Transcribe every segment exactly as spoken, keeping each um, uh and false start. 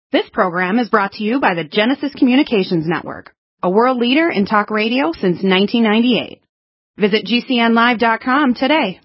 This program is brought to you by the Genesis Communications Network, a world leader in talk radio since nineteen ninety-eight. Visit G C N live dot com today.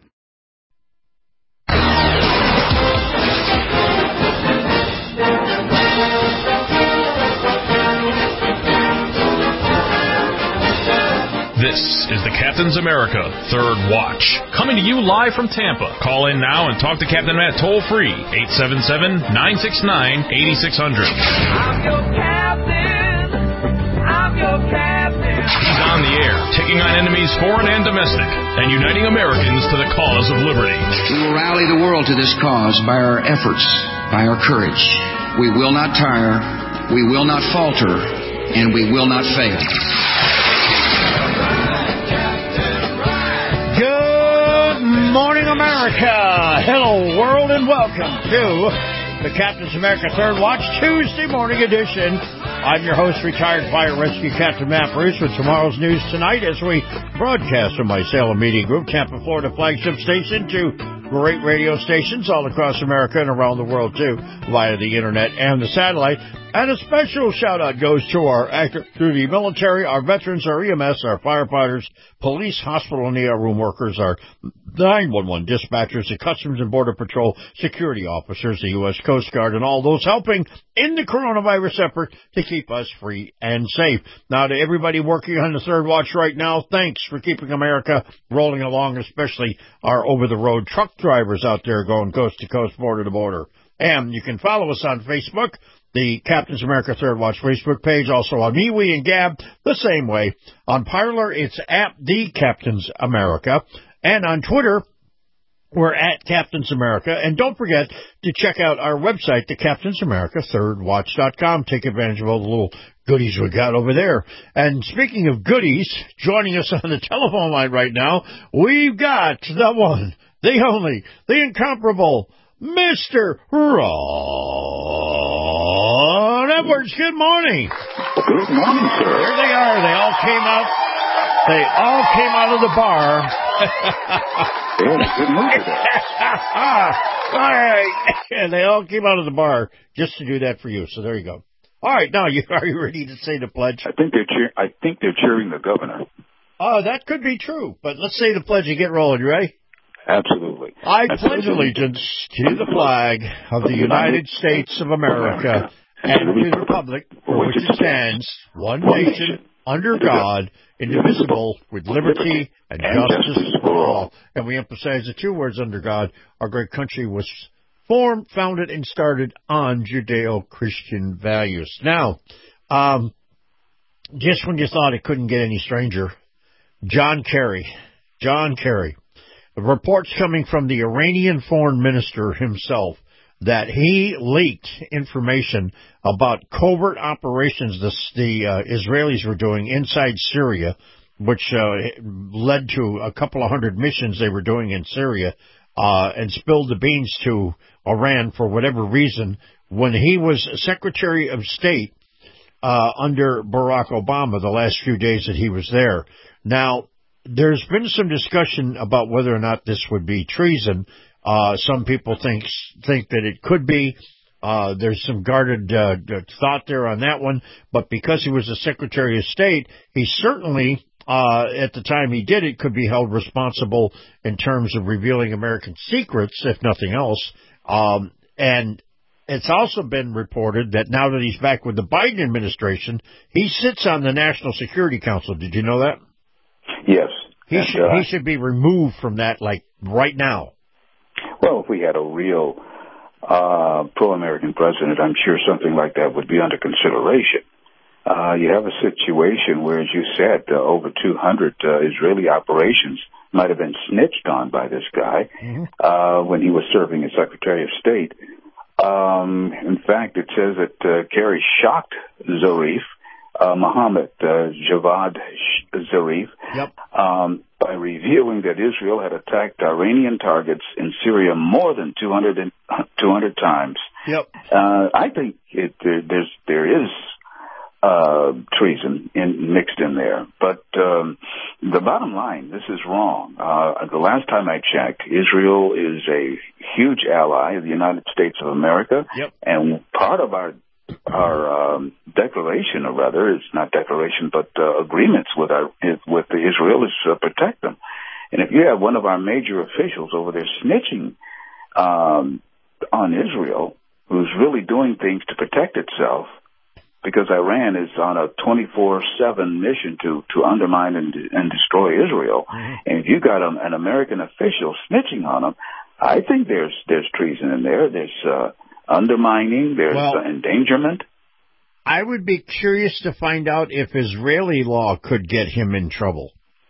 This is the Captain's America Third Watch, coming to you live from Tampa. Call in now and talk to Captain Matt toll-free, eight seven seven, nine six nine, eight six zero zero. I'm your captain. I'm your captain. He's on the air, taking on enemies foreign and domestic, and uniting Americans to the cause of liberty. We will rally the world to this cause by our efforts, by our courage. We will not tire, we will not falter, and we will not fail. Morning, America. Hello, world, and welcome to the Captain's America Third Watch Tuesday morning edition. I'm your host, retired fire rescue Captain Matt Bruce, with tomorrow's news tonight as we broadcast from my Salem Media Group, Tampa, Florida flagship station, to great radio stations all across America and around the world, too, via the internet and the satellite. And a special shout-out goes to our active duty military, our veterans, our E M S, our firefighters, police, hospital and E R room workers, our nine one one dispatchers, the Customs and Border Patrol security officers, the U S Coast Guard, and all those helping in the coronavirus effort to keep us free and safe. Now, to everybody working on the Third Watch right now, thanks for keeping America rolling along, especially our over-the-road truck drivers out there going coast to coast, border to border. And you can follow us on Facebook, the Captain's America Third Watch Facebook page, also on MeWe and Gab, the same way. On Parler, it's at the Captain's America. And on Twitter, we're at Captain's America. And don't forget to check out our website, the Captain's America Third Watch dot com. Take advantage of all the little goodies we got over there. And speaking of goodies, joining us on the telephone line right now, we've got the one, the only, the incomparable, Mister Ron Edwards. Good morning. Good morning, sir. There they are. They all came out. They all came out of the bar. Yeah, good move today. All right. And they all came out of the bar just to do that for you. So there you go. All right. Now, you are you ready to say the pledge? I think they're cheer- I think they're cheering the governor. Oh, that could be true. But let's say the pledge and get rolling. You ready? Absolutely. I pledge allegiance to the flag of the United States of America and to the republic for which it stands, one nation, under God, indivisible, with liberty and justice for all. And we emphasize the two words, under God. Our great country was formed, founded, and started on Judeo-Christian values. Now, um, just when you thought it couldn't get any stranger, John Kerry, John Kerry, reports coming from the Iranian foreign minister himself that he leaked information about covert operations the, the uh, Israelis were doing inside Syria, which uh, led to a couple of hundred missions they were doing in Syria, uh, and spilled the beans to Iran for whatever reason when he was Secretary of State uh, under Barack Obama the last few days that he was there. Now, there's been some discussion about whether or not this would be treason. Uh, some people think think that it could be. Uh, there's some guarded uh, thought there on that one. But because he was the Secretary of State, he certainly, uh, at the time he did it, could be held responsible in terms of revealing American secrets, if nothing else. Um, and it's also been reported that now that he's back with the Biden administration, he sits on the National Security Council. Did you know that? Yes. He and, should uh, he should be removed from that, like, right now. Well, if we had a real uh, pro-American president, I'm sure something like that would be under consideration. Uh, you have a situation where, as you said, uh, over two hundred uh, Israeli operations might have been snitched on by this guy mm-hmm. uh, when he was serving as Secretary of State. Um, in fact, it says that uh, Kerry shocked Zarif, Uh, Mohammed uh, Javad Zarif, yep. um, by revealing that Israel had attacked Iranian targets in Syria more than two hundred, and, two hundred times. Yep. Uh, I think it, there, there's, there is uh, treason in, mixed in there. But um, the bottom line, this is wrong. Uh, the last time I checked, Israel is a huge ally of the United States of America, yep. and part of our our um, declaration, or rather, it's not declaration, but uh, agreements with our with the Israelis to protect them. And if you have one of our major officials over there snitching um, on Israel, who's really doing things to protect itself, because Iran is on a twenty-four seven mission to, to undermine and, and destroy Israel. Mm-hmm. And if you got a, an American official snitching on them, I think there's there's treason in there. There's uh, undermining. There's well, uh, endangerment. I would be curious to find out if Israeli law could get him in trouble.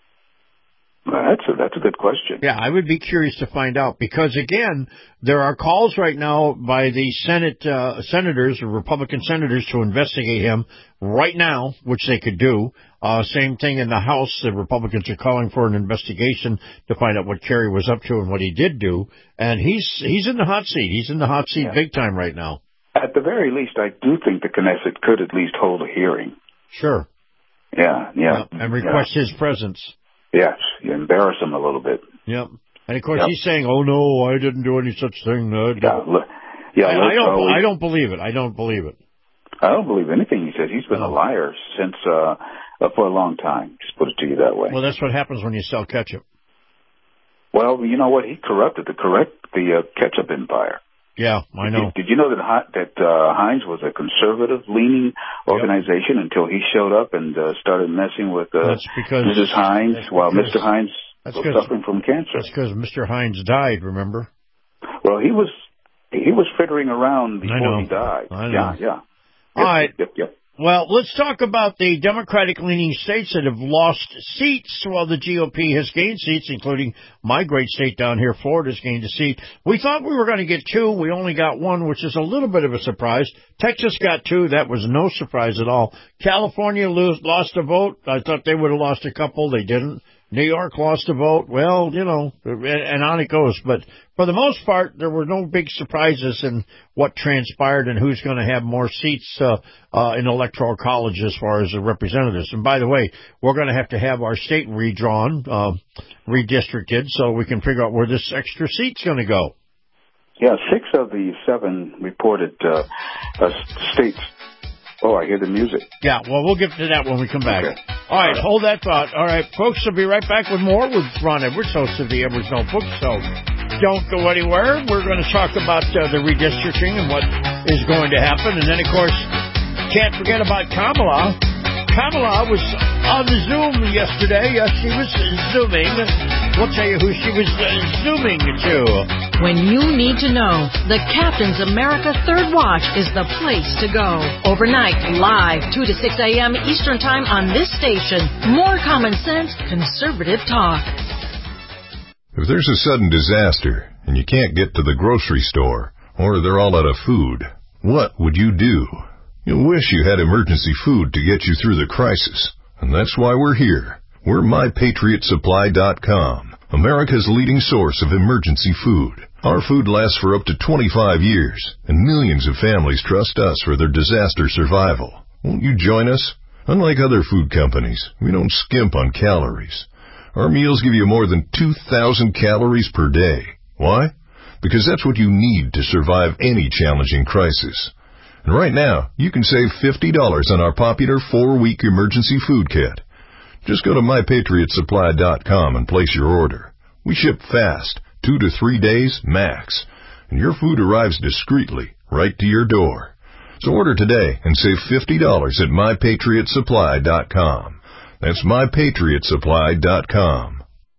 Well, that's a, that's a good question. Yeah, I would be curious to find out because, again, there are calls right now by the Senate uh, senators, or Republican senators, to investigate him right now, which they could do. Uh, same thing in the House. The Republicans are calling for an investigation to find out what Kerry was up to and what he did do. And he's he's in the hot seat. He's in the hot seat yeah. big time right now. At the very least, I do think the Knesset could at least hold a hearing. Sure. Yeah, yeah. yeah and request yeah. his presence. Yes, you embarrass him a little bit. Yep. And, of course, yep. he's saying, oh, no, I didn't do any such thing. No, yeah, look, yeah, I, I, don't, always, I don't believe it. I don't believe it. I don't believe anything he says. He's been no. a liar since uh, uh, for a long time. Just put it to you that way. Well, that's what happens when you sell ketchup. Well, you know what? He corrupted the correct the uh, ketchup empire. Yeah, I know. Did, did you know that that uh, Heinz was a conservative-leaning organization yep. until he showed up and uh, started messing with uh, that's because, Missus Heinz that's while because, Mister Heinz was suffering from cancer? That's because Mister Heinz died, remember? Well, he was he was frittering around before he died. I know. Yeah, yeah. All yep, right. Yep, yep. Well, let's talk about the Democratic-leaning states that have lost seats while the G O P has gained seats, including my great state down here, Florida's gained a seat. We thought we were going to get two. We only got one, which is a little bit of a surprise. Texas got two. That was no surprise at all. California lose, lost a vote. I thought they would have lost a couple. They didn't. New York lost a vote. Well, you know, and on it goes. But for the most part, there were no big surprises in what transpired and who's going to have more seats uh, uh, in electoral college as far as the representatives. And by the way, we're going to have to have our state redrawn, uh, redistricted, so we can figure out where this extra seat's going to go. Yeah, six of the seven reported uh, uh, states. Oh, I hear the music. Yeah, well, we'll get to that when we come back. Okay. All right, hold that thought. All right, folks, we'll be right back with more with Ron Edwards, host of the Edwards Notebook. So don't go anywhere. We're going to talk about uh, the redistricting and what is going to happen. And then, of course, can't forget about Kamala. Kamala was on the Zoom yesterday. Yes, she was Zooming. We'll tell you who she was uh, Zooming to. When you need to know, the Captain's America Third Watch is the place to go. Overnight, live, two to six a.m. Eastern Time on this station. More common sense, conservative talk. If there's a sudden disaster and you can't get to the grocery store, or they're all out of food, what would you do? You'll wish you had emergency food to get you through the crisis. And that's why we're here. We're my patriot supply dot com, America's leading source of emergency food. Our food lasts for up to twenty-five years, and millions of families trust us for their disaster survival. Won't you join us? Unlike other food companies, we don't skimp on calories. Our meals give you more than two thousand calories per day. Why? Because that's what you need to survive any challenging crisis. And right now, you can save fifty dollars on our popular four-week emergency food kit. Just go to my patriot supply dot com and place your order. We ship fast, two to three days max, and your food arrives discreetly right to your door. So order today and save fifty dollars at my patriot supply dot com. That's my patriot supply dot com.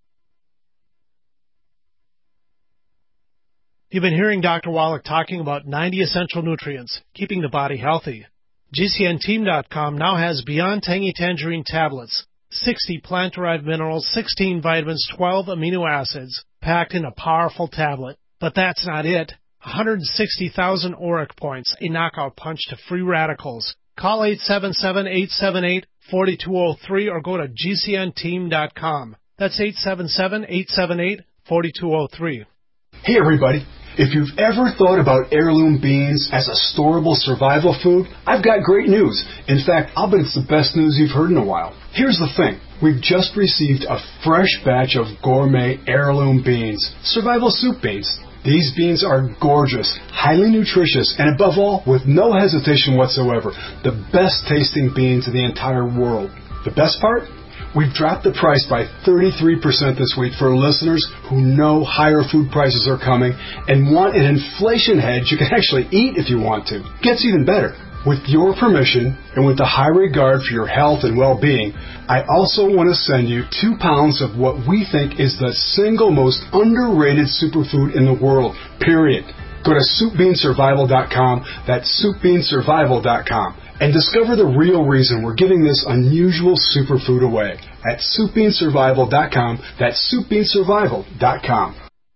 You've been hearing Doctor Wallach talking about ninety essential nutrients, keeping the body healthy. G C N team dot com now has Beyond Tangy Tangerine tablets, sixty plant-derived minerals, sixteen vitamins, twelve amino acids, packed in a powerful tablet. But that's not it. one hundred sixty thousand ORAC points, a knockout punch to free radicals. Call eight seven seven, eight seven eight, four two zero three or go to G C N team dot com. That's eight seven seven, eight seven eight, four two zero three. Hey everybody, if you've ever thought about heirloom beans as a storable survival food, I've got great news. In fact, I'll bet it's the best news you've heard in a while. Here's the thing. We've just received a fresh batch of gourmet heirloom beans, survival soup beans. These beans are gorgeous, highly nutritious, and above all, with no hesitation whatsoever, the best tasting beans in the entire world. The best part? We've dropped the price by thirty-three percent this week for listeners who know higher food prices are coming and want an inflation hedge you can actually eat if you want to. Gets even better. With your permission, and with the high regard for your health and well-being, I also want to send you two pounds of what we think is the single most underrated superfood in the world, period. Go to soup bean survival dot com, that's soup bean survival dot com, and discover the real reason we're giving this unusual superfood away at soup bean survival dot com, that's soup bean survival dot com.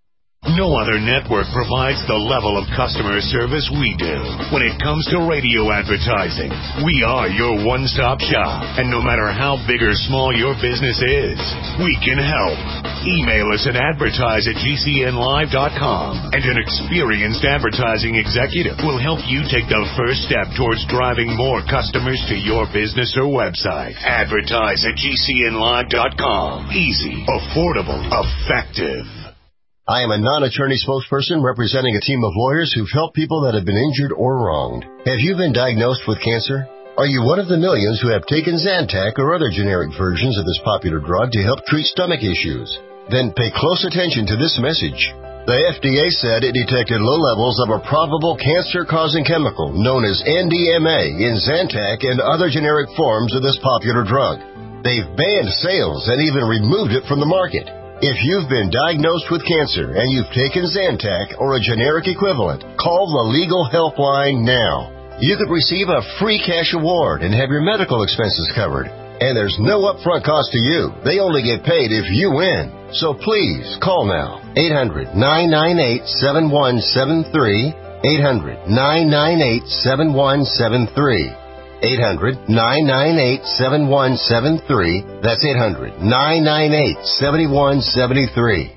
No other network provides the level of customer service we do. When it comes to radio advertising, we are your one-stop shop. And no matter how big or small your business is, we can help. Email us at advertise at G C N live dot com, and an experienced advertising executive will help you take the first step towards driving more customers to your business or website. Advertise at G C N live dot com. Easy, affordable, effective. I am a non-attorney spokesperson representing a team of lawyers who've helped people that have been injured or wronged. Have you been diagnosed with cancer? Are you one of the millions who have taken Zantac or other generic versions of this popular drug to help treat stomach issues? Then pay close attention to this message. The F D A said it detected low levels of a probable cancer-causing chemical known as N D M A in Zantac and other generic forms of this popular drug. They've banned sales and even removed it from the market. If you've been diagnosed with cancer and you've taken Zantac or a generic equivalent, call the legal helpline now. You could receive a free cash award and have your medical expenses covered. And there's no upfront cost to you. They only get paid if you win. So please, call now. eight hundred, nine nine eight, seven one seven three. eight hundred, nine nine eight, seven one seven three. eight hundred, nine nine eight, seven one seven three. That's eight hundred, nine nine eight, seven one seven three.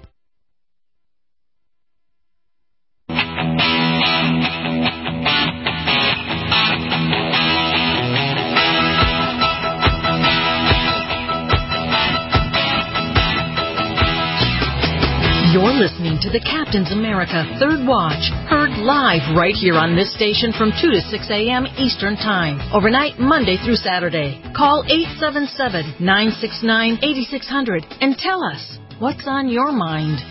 You're listening to the Captain's America Third Watch, heard live right here on this station from two to six a.m. Eastern Time, overnight Monday through Saturday. Call eight seven seven, nine six nine, eight six zero zero and tell us what's on your mind.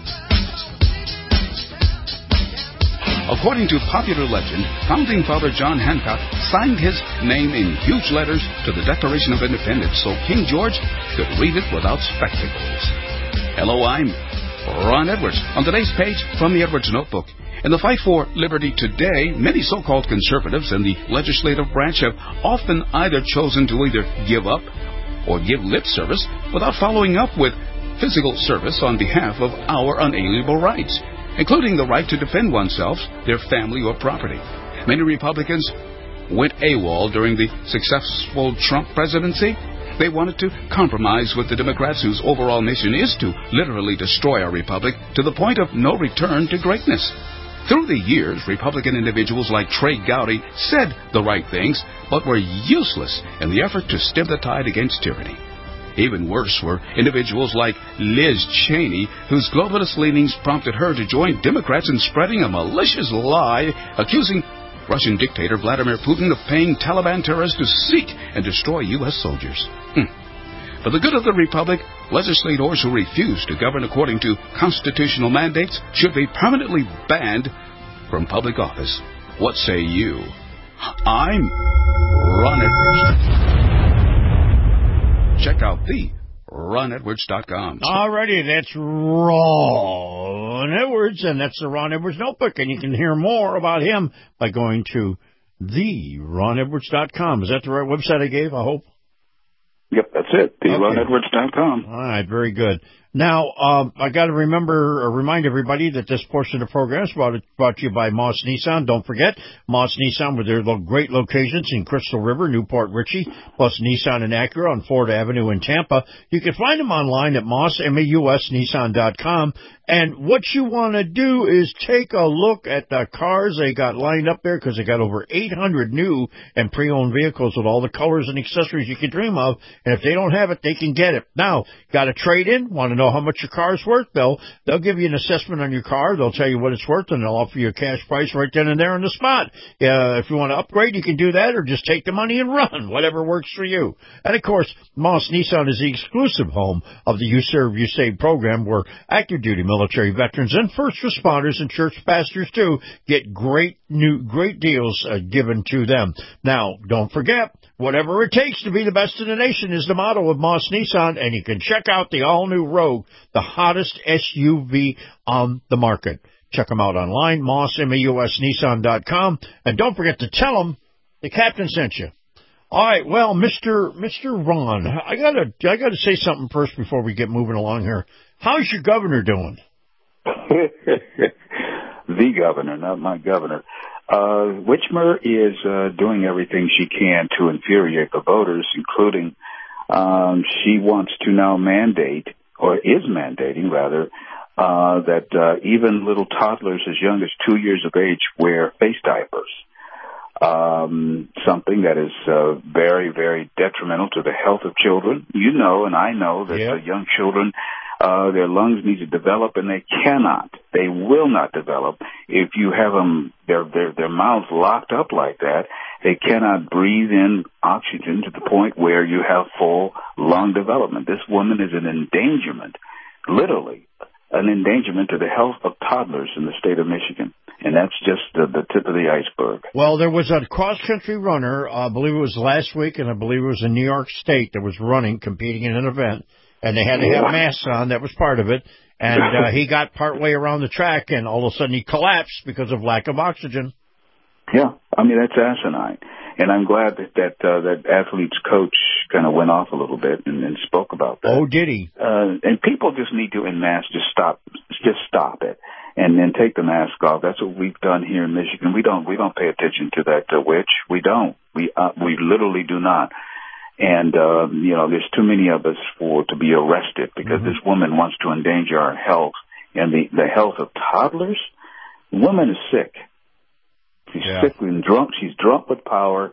According to popular legend, Founding Father John Hancock signed his name in huge letters to the Declaration of Independence so King George could read it without spectacles. Hello, I'm Ron Edwards. On today's page from the Edwards Notebook. In the fight for liberty today, many so-called conservatives in the legislative branch have often either chosen to either give up or give lip service without following up with physical service on behalf of our unalienable rights, including the right to defend oneself, their family, or property. Many Republicans went AWOL during the successful Trump presidency. They wanted to compromise with the Democrats, whose overall mission is to literally destroy our republic to the point of no return to greatness. Through the years, Republican individuals like Trey Gowdy said the right things, but were useless in the effort to stem the tide against tyranny. Even worse were individuals like Liz Cheney, whose globalist leanings prompted her to join Democrats in spreading a malicious lie accusing Russian dictator Vladimir Putin of paying Taliban terrorists to seek and destroy U S soldiers. Hmm. For the good of the Republic, legislators who refuse to govern according to constitutional mandates should be permanently banned from public office. What say you? I'm Ron Edwards. Check out the ron edwards dot com. Alrighty, that's Ron Edwards, and that's the Ron Edwards Notebook, and you can hear more about him by going to the ron edwards dot com. Is that the right website I gave, I hope? Yep, that's it, the ron edwards dot com. All right, very good. Now, um, I got to remember, or remind everybody that this portion of the program is brought, brought to you by Moss Nissan. Don't forget, Moss Nissan with their lo- great locations in Crystal River, Newport Richey, plus Nissan and Acura on Florida Avenue in Tampa. You can find them online at moss, M A U S, Nissan dot com. And what you want to do is take a look at the cars they got lined up there, because they got over eight hundred new and pre-owned vehicles with all the colors and accessories you can dream of. And if they don't have it, they can get it. Now, got a trade-in? Want to know know how much your car's worth, they'll, they'll give you an assessment on your car. They'll tell you what it's worth, and they'll offer you a cash price right then and there on the spot. Uh, if you want to upgrade, you can do that, or just take the money and run, whatever works for you. And, of course, Moss Nissan is the exclusive home of the You Serve, You Save program, where active duty military veterans and first responders and church pastors, too, get great new great deals uh, given to them. Now, don't forget, whatever it takes to be the best in the nation is the motto of Moss Nissan, and you can check out the all-new Rogue, the hottest S U V on the market. Check them out online, moss, M A U S, Nissan dot com, and don't forget to tell them the captain sent you. All right, well, Mister Mister Ron, I gotta I gotta say something first before we get moving along here. How's your governor doing? The governor, not my governor. Uh, Whitmer is uh, doing everything she can to infuriate the voters, including um, she wants to now mandate, or is mandating rather, uh, that uh, even little toddlers as young as two years of age wear face diapers. Um, something that is uh, very, very detrimental to the health of children. You know, and I know that yep. the young children, uh, their lungs need to develop, and they cannot, they will not develop if you have them, their, their, their mouths locked up like that. They cannot breathe in oxygen to the point where you have full lung development. This woman is an endangerment, literally an endangerment to the health of toddlers in the state of Michigan. And that's just the, the tip of the iceberg. Well, there was a cross-country runner, uh, I believe it was last week, and I believe it was in New York State that was running, competing in an event, and they had to have masks on. That was part of it. And uh, he got partway around the track, and all of a sudden he collapsed because of lack of oxygen. Yeah, I mean, that's asinine. And I'm glad that that, uh, that athlete's coach kind of went off a little bit and, and spoke about that. Oh, did he? Uh, and people just need to, en masse, just stop, just stop it. And then take the mask off. That's what we've done here in Michigan. We don't we don't pay attention to that uh, witch. We don't. We uh, we literally do not. And uh, you know, there's too many of us for to be arrested because mm-hmm. this woman wants to endanger our health and the the health of toddlers. The woman is sick. She's yeah. sick and drunk. She's drunk with power,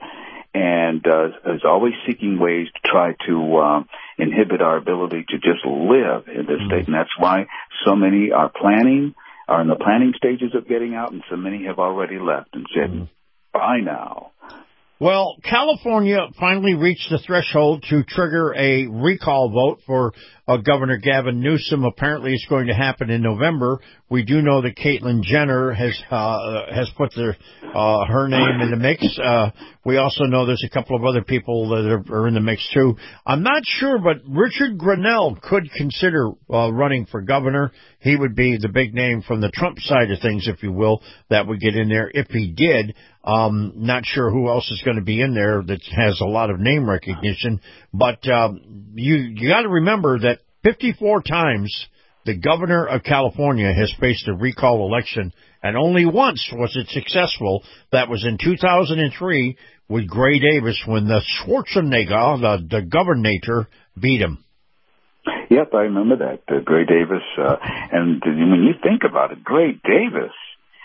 and uh, is always seeking ways to try to uh, inhibit our ability to just live in this mm-hmm. state. And that's why so many are planning. are in the planning stages of getting out, and so many have already left and said, mm. bye now. Well, California finally reached the threshold to trigger a recall vote for uh, Governor Gavin Newsom. Apparently it's going to happen in November. We do know that Caitlyn Jenner has uh, has put their, uh, her name in the mix. Uh, we also know there's a couple of other people that are, are in the mix, too. I'm not sure, but Richard Grenell could consider uh, running for governor. He would be the big name from the Trump side of things, if you will, that would get in there if he did. Um, not sure who else is going to be in there that has a lot of name recognition, but um, you you got to remember that fifty-four times the governor of California has faced a recall election, and only once was it successful. That was in two thousand three with Gray Davis when the Schwarzenegger, the, the governor, beat him. Yep, I remember that, uh, Gray Davis. Uh, and when you think about it, Gray Davis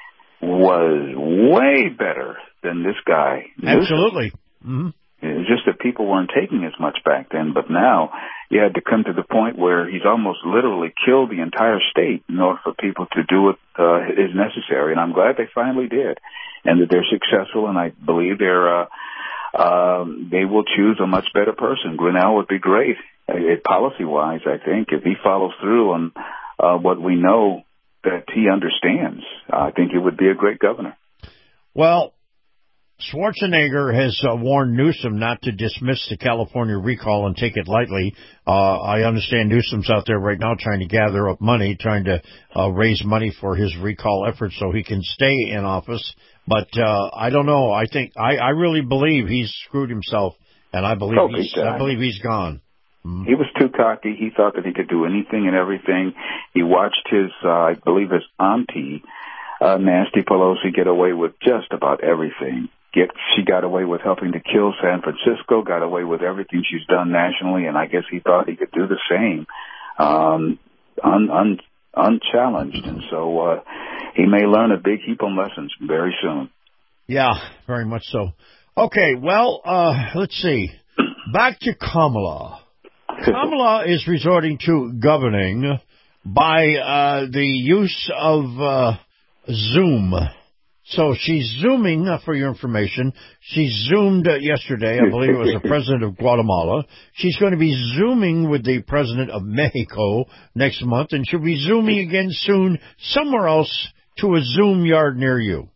was way better than this guy. Absolutely. Mm-hmm. It was just that people weren't taking as much back then, but now you had to come to the point where he's almost literally killed the entire state in order for people to do what uh, is necessary, and I'm glad they finally did, and that they're successful, and I believe they're, uh, uh, they will choose a much better person. Grenell would be great, uh, policy-wise, I think, if he follows through on uh, what we know that he understands. I think he would be a great governor. Well, Schwarzenegger has uh, warned Newsom not to dismiss the California recall and take it lightly. Uh, I understand Newsom's out there right now trying to gather up money, trying to uh, raise money for his recall efforts so he can stay in office. But uh, I don't know. I think I, I really believe he's screwed himself, and I believe oh, he's, I believe he's gone. He was too cocky. He thought that he could do anything and everything. He watched his, uh, I believe his auntie, uh, Nancy Pelosi, get away with just about everything. Get, she got away with helping to kill San Francisco, got away with everything she's done nationally, and I guess he thought he could do the same, um, un, un, unchallenged. And so uh, he may learn a big heap of lessons very soon. Yeah, very much so. Okay, well, uh, let's see. Back to Kamala. Kamala is resorting to governing by uh, the use of uh, Zoom. So she's Zooming, uh, for your information. She Zoomed uh, yesterday. I believe it was the president of Guatemala. She's going to be Zooming with the president of Mexico next month, and she'll be Zooming again soon somewhere else to a Zoom yard near you.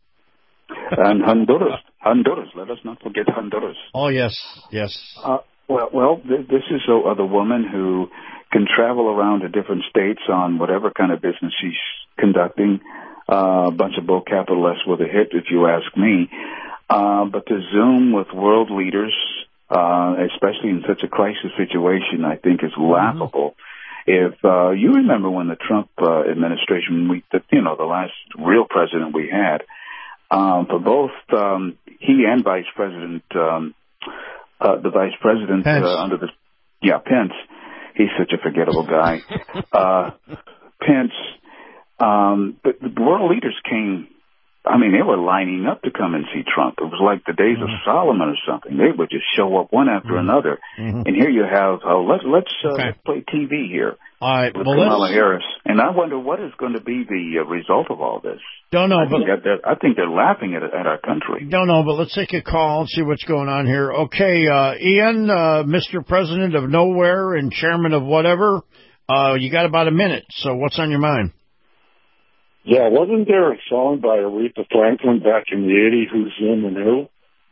And Honduras. Honduras. Let us not forget Honduras. Oh, yes, yes. Uh, well, well, th- this is a, uh, the woman who can travel around to different states on whatever kind of business she's conducting. Uh, a bunch of bull capitalists with a hit, if you ask me. Uh, but to Zoom with world leaders, uh, especially in such a crisis situation, I think is laughable. Mm-hmm. If uh, you remember when the Trump uh, administration, we, the, you know, the last real president we had, um, for both um, he and Vice President, um, uh, the Vice President uh, under the, yeah, Pence. He's such a forgettable guy. uh, Pence. Um, but the world leaders came, I mean, they were lining up to come and see Trump. It was like the days mm-hmm. of Solomon or something. They would just show up one after mm-hmm. another. Mm-hmm. And here you have, oh, let's, let's, uh, okay. let's play T V here. All right. With well, Kamala let's... Harris. And I wonder what is going to be the uh, result of all this. Don't know, I but... Think that they're, I think they're laughing at, at our country. Don't know, but let's take a call and see what's going on here. Okay, uh, Ian, uh, Mister President of Nowhere and Chairman of whatever, uh, you got about a minute. So what's on your mind? Yeah, wasn't there a song by Aretha Franklin back in the eighties, Who's in and Who?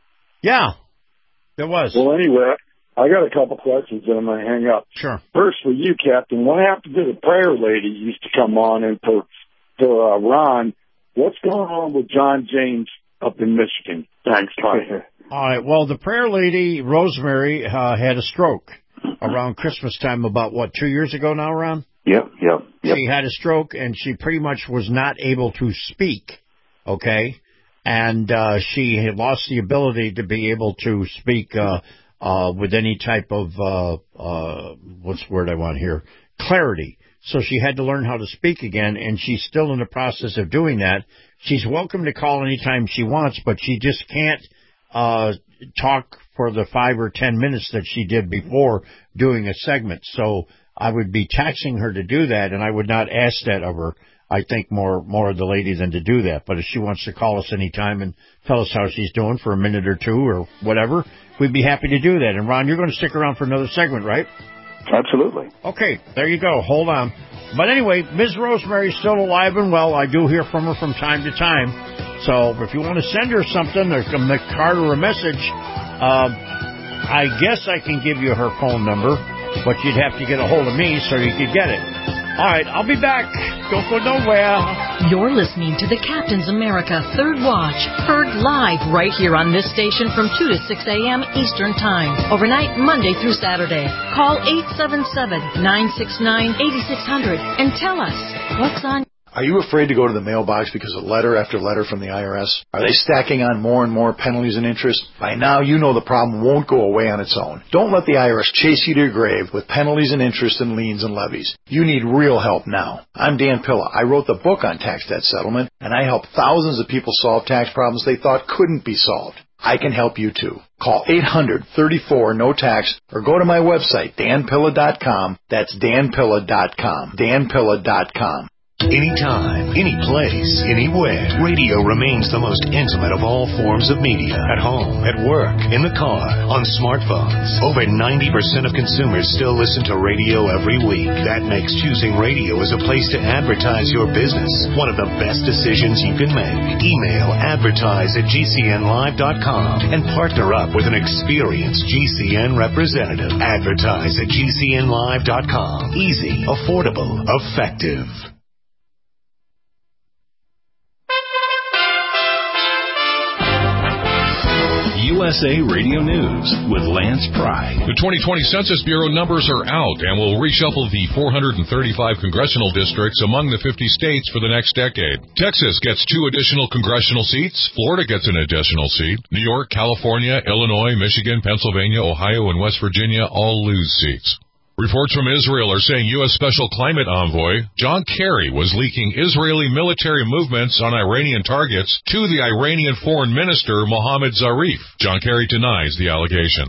Yeah, there was. Well, anyway, I got a couple questions and I'm going to hang up. Sure. First for you, Captain, what happened to the prayer lady who used to come on and for, for uh, Ron? What's going on with John James up in Michigan? Thanks, bye. All right, well, the prayer lady, Rosemary, uh, had a stroke around Christmas time about, what, two years ago now, Ron? Yep, yep, yep. She had a stroke, and she pretty much was not able to speak, okay? And uh, she had lost the ability to be able to speak uh, uh, with any type of, uh, uh, what's the word I want here, clarity. So she had to learn how to speak again, and she's still in the process of doing that. She's welcome to call anytime she wants, but she just can't uh, talk for the five or ten minutes that she did before doing a segment. So I would be taxing her to do that, and I would not ask that of her. I think more more of the lady than to do that. But if she wants to call us anytime and tell us how she's doing for a minute or two or whatever, we'd be happy to do that. And, Ron, you're going to stick around for another segment, right? Absolutely. Okay, there you go. Hold on. But anyway, Miz Rosemary's still alive and well. I do hear from her from time to time. So if you want to send her something or a card or a message, uh, I guess I can give you her phone number. But you'd have to get a hold of me so you could get it. All right, I'll be back. Don't go nowhere. You're listening to the Captain's America Third Watch, heard live right here on this station from two to six a.m. Eastern Time, overnight Monday through Saturday. Call eight seven seven, nine six nine, eight six zero zero and tell us what's on. Are you afraid to go to the mailbox because of letter after letter from the I R S? Are they stacking on more and more penalties and interest? By now, you know the problem won't go away on its own. Don't let the I R S chase you to your grave with penalties and interest and liens and levies. You need real help now. I'm Dan Pilla. I wrote the book on tax debt settlement, and I help thousands of people solve tax problems they thought couldn't be solved. I can help you too. Call eight hundred, thirty-four, no tax or go to my website, dan pilla dot com. That's dan pilla dot com. dan pilla dot com. Anytime, any place, anywhere. Radio remains the most intimate of all forms of media. At home, at work, in the car, on smartphones. Over ninety percent of consumers still listen to radio every week. That makes choosing radio as a place to advertise your business one of the best decisions you can make. Email advertise at g c n live dot com and partner up with an experienced G C N representative. Advertise at g c n live dot com. Easy, affordable, effective. U S A Radio News with Lance Pry. The twenty twenty Census Bureau numbers are out and will reshuffle the four hundred thirty-five congressional districts among the fifty states for the next decade. Texas gets two additional congressional seats. Florida gets an additional seat. New York, California, Illinois, Michigan, Pennsylvania, Ohio, and West Virginia all lose seats. Reports from Israel are saying U S Special Climate Envoy John Kerry was leaking Israeli military movements on Iranian targets to the Iranian Foreign Minister Mohammad Zarif. John Kerry denies the allegations.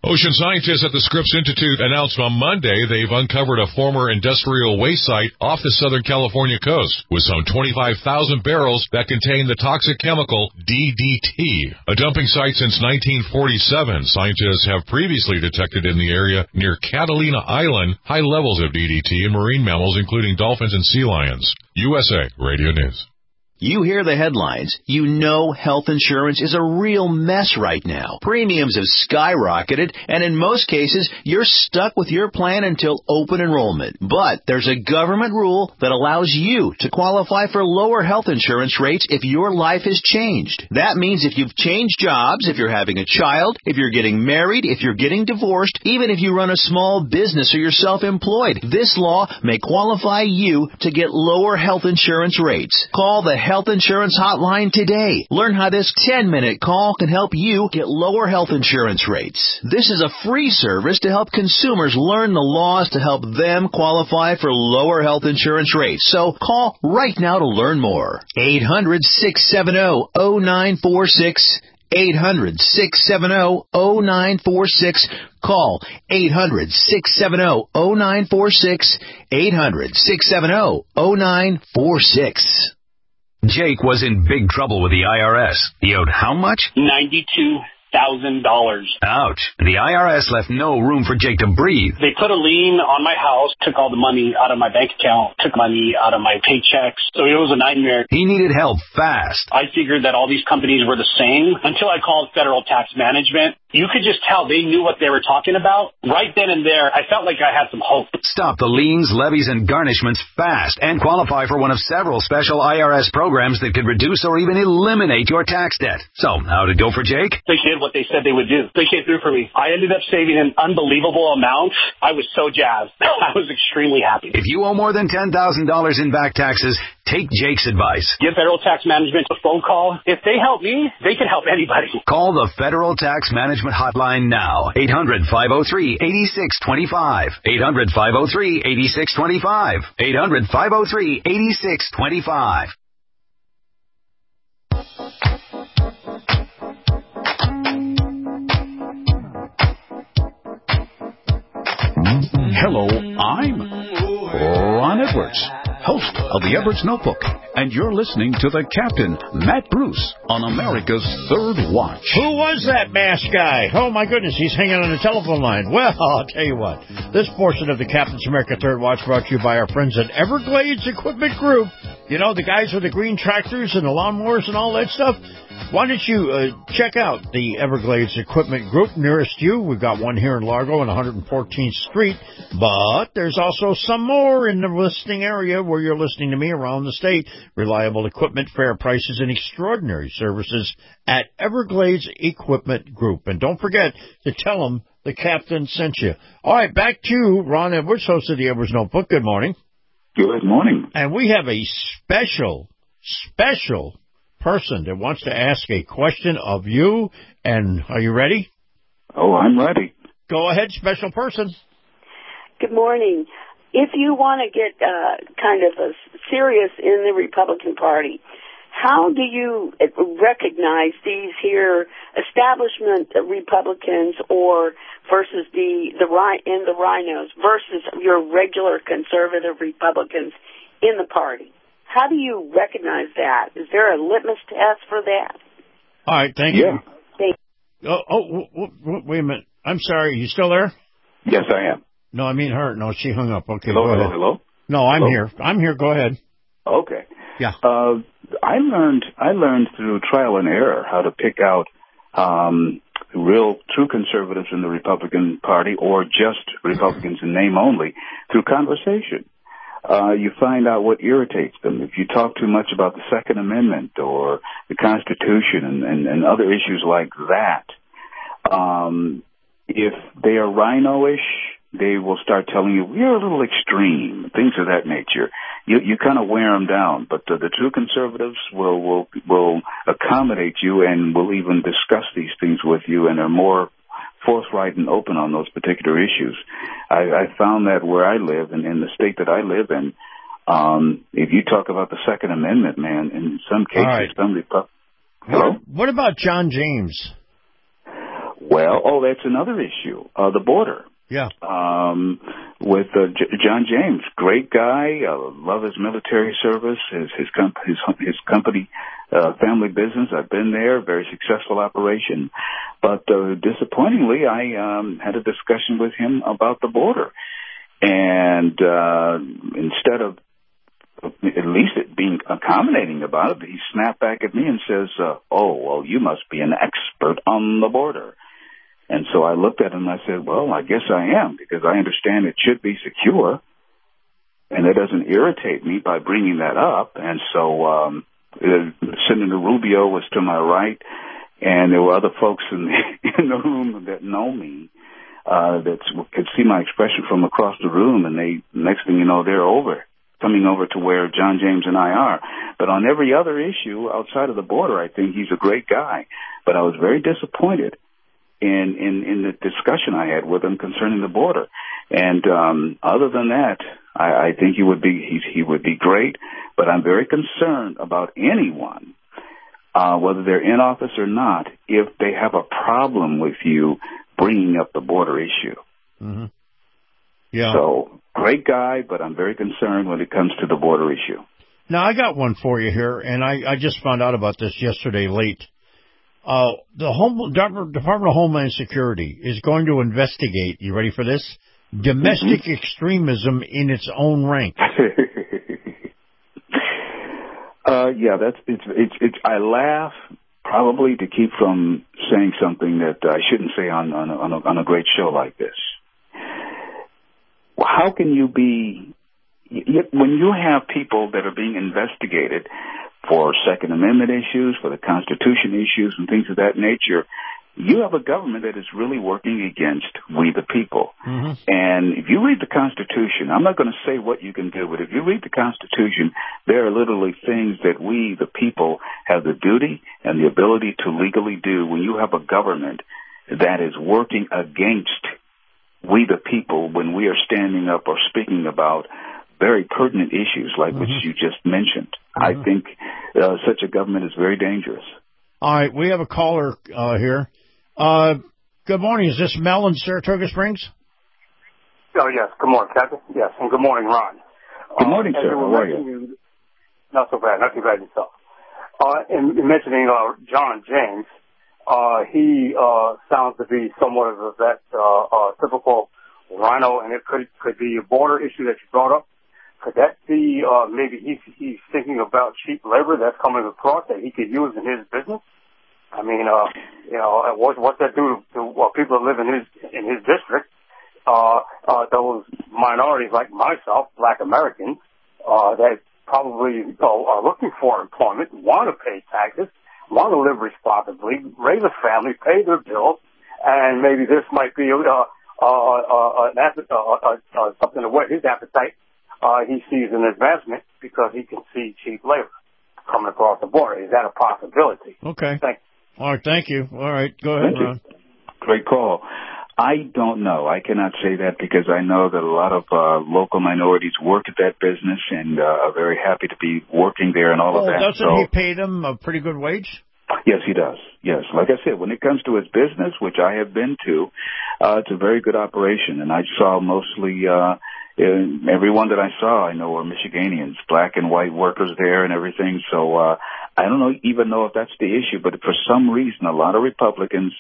Ocean scientists at the Scripps Institute announced on Monday they've uncovered a former industrial waste site off the Southern California coast with some twenty-five thousand barrels that contain the toxic chemical D D T. A dumping site since nineteen forty-seven, scientists have previously detected in the area near Catalina Island high levels of D D T in marine mammals, including dolphins and sea lions. U S A Radio News. You hear the headlines. You know health insurance is a real mess right now. Premiums have skyrocketed, and in most cases, you're stuck with your plan until open enrollment. But there's a government rule that allows you to qualify for lower health insurance rates if your life has changed. That means if you've changed jobs, if you're having a child, if you're getting married, if you're getting divorced, even if you run a small business or you're self-employed, this law may qualify you to get lower health insurance rates. Call the Health Insurance Hotline today. Learn how this ten-minute call can help you get lower health insurance rates. This is a free service to help consumers learn the laws to help them qualify for lower health insurance rates. So call right now to learn more. eight hundred, six seven zero, zero nine four six. eight hundred, six seven zero, zero nine four six. Call eight hundred, six seven zero, zero nine four six. eight hundred, six seven zero, zero nine four six. Jake was in big trouble with the I R S. He owed how much? ninety-two thousand dollars. Ouch. The I R S left no room for Jake to breathe. They put a lien on my house, took all the money out of my bank account, took money out of my paychecks. So it was a nightmare. He needed help fast. I figured that all these companies were the same until I called Federal Tax Management. You could just tell they knew what they were talking about. Right then and there, I felt like I had some hope. Stop the liens, levies, and garnishments fast and qualify for one of several special I R S programs that could reduce or even eliminate your tax debt. So, how'd it go for Jake? They did what they said they would do. They came through for me. I ended up saving an unbelievable amount. I was so jazzed. I was extremely happy. If you owe more than ten thousand dollars in back taxes, take Jake's advice. Give Federal Tax Management a phone call. If they help me, they can help anybody. Call the Federal Tax Management Hotline now. eight hundred, five oh three, eight six two five. eight hundred, five oh three, eight six two five. eight hundred, five oh three, eight six two five. Hello, I'm Ron Edwards, host of the Edwards Notebook, and you're listening to the Captain, Matt Bruce, on America's Third Watch. Who was that masked guy? Oh, my goodness, he's hanging on the telephone line. Well, I'll tell you what. This portion of the Captain's America Third Watch brought to you by our friends at Everglades Equipment Group. You know, the guys with the green tractors and the lawnmowers and all that stuff? Why don't you uh, check out the Everglades Equipment Group nearest you? We've got one here in Largo on one hundred fourteenth Street, but there's also some more in the listening area where you're listening to me around the state. Reliable equipment, fair prices, and extraordinary services at Everglades Equipment Group. And don't forget to tell them the Captain sent you. All right, back to Ron Edwards, host of the Edwards Notebook. Good morning. Good morning. And we have a special, special person that wants to ask a question of you. And are you ready? Oh, I'm ready. Go ahead, special person. Good morning. If you want to get uh, kind of a serious in the Republican Party, how do you recognize these here establishment Republicans or versus the the and the rhinos versus your regular conservative Republicans in the party? How do you recognize that? Is there a litmus test for that? All right, thank yeah. you. Thank oh, oh w- w- wait a minute. I'm sorry. Are you still there? Yes, I am. No, I mean her. No, she hung up. Okay, hello, go hello, ahead. hello. No, I'm hello? here. I'm here. Go ahead. Okay. Yeah. Uh, I learned I learned through trial and error how to pick out um, real true conservatives in the Republican Party or just Republicans in name only through conversation. Uh, you find out what irritates them. If you talk too much about the Second Amendment or the Constitution and, and, and other issues like that, um, if they are rhino-ish, they will start telling you, we're a little extreme, things of that nature. You, you kind of wear them down, but the, the true conservatives will, will, will accommodate you and will even discuss these things with you and are more forthright and open on those particular issues. I, I found that where I live and in the state that I live in, um, if you talk about the Second Amendment, man, in some cases, right. some Repu- Hello? What, what about John James? Well, oh, that's another issue. Uh, the border. Yeah. Um, with uh, J- John James, great guy. I love his military service, his his com- his, his company, uh, family business. I've been there, very successful operation. But uh, disappointingly, I um, had a discussion with him about the border, and uh, instead of at least it being accommodating about it, he snapped back at me and says, uh, "Oh, well, you must be an expert on the border." And so I looked at him and I said, well, I guess I am, because I understand it should be secure, and it doesn't irritate me by bringing that up. And so um, Senator Rubio was to my right, and there were other folks in the, in the room that know me uh, that could see my expression from across the room, and they next thing you know, they're over, coming over to where John James and I are. But on every other issue outside of the border, I think he's a great guy. But I was very disappointed in, in, in the discussion I had with him concerning the border. And um, other than that, I, I think he would be he, he would be great. But I'm very concerned about anyone, uh, whether they're in office or not, if they have a problem with you bringing up the border issue. Mm-hmm. Yeah. So, great guy, but I'm very concerned when it comes to the border issue. Now, I got one for you here, and I, I just found out about this yesterday late. Uh, the Home, Department of Homeland Security is going to investigate, you ready for this? Domestic mm-hmm. extremism in its own rank. uh, yeah, that's, it's, it's, it's, I laugh probably to keep from saying something that I shouldn't say on, on, a, on, a, on a great show like this. How can you be, when you have people that are being investigated for Second Amendment issues, for the Constitution issues, and things of that nature, you have a government that is really working against we the people. Mm-hmm. And if you read the Constitution, I'm not going to say what you can do, but if you read the Constitution, there are literally things that we, the people, have the duty and the ability to legally do when you have a government that is working against we the people when we are standing up or speaking about very pertinent issues like mm-hmm. which you just mentioned. Mm-hmm. I think uh, such a government is very dangerous. All right, we have a caller uh, here. Uh, good morning. Is this Mel in Saratoga Springs? Oh, yes. Good morning, Captain. Yes, and good morning, Ron. Good morning, uh, sir. How are you? Not so bad. Not too bad yourself. Uh, in, in mentioning uh, John James, uh, he uh, sounds to be somewhat of that uh, uh, typical rhino, and it could could be a border issue that you brought up. Could that be uh, maybe he's, he's thinking about cheap labor that's coming across that he could use in his business? I mean, uh, you know, what what's that do to, to uh, people that live in his in his district? Uh, uh, those minorities like myself, Black Americans, uh, that probably uh, are looking for employment, want to pay taxes, want to live responsibly, raise a family, pay their bills, and maybe this might be uh, uh, uh, an app- uh, uh, uh, something to whet his appetite. Uh, he sees an advancement because he can see cheap labor coming across the border. Is that a possibility? Okay. Thank you. All right, thank you. All right, go ahead, Thank Ron. You. Great call. I don't know. I cannot say that because I know that a lot of uh, local minorities work at that business and uh, are very happy to be working there and all oh, of that. Doesn't so, he pay them a pretty good wage? Yes, he does. Yes. Like I said, when it comes to his business, which I have been to, uh, it's a very good operation. And I saw mostly, uh, everyone that I saw, I know, were Michiganians, black and white workers there and everything. So, uh, I don't know, even know if that's the issue, but for some reason, a lot of Republicans